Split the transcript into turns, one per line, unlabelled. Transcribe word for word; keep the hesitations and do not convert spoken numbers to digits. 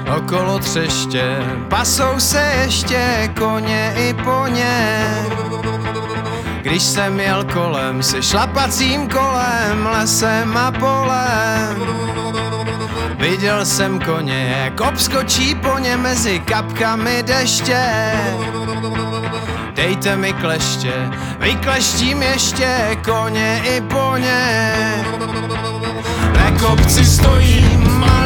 okolo třeště, pasou se ještě koně i poně. Když jsem jel kolem se šlapacím kolem, lesem a polem, viděl jsem koně, jak obskočí po ně mezi kapkami deště. Dejte mi kleště, vykleštím ještě koně i poně. Na kopci stojím,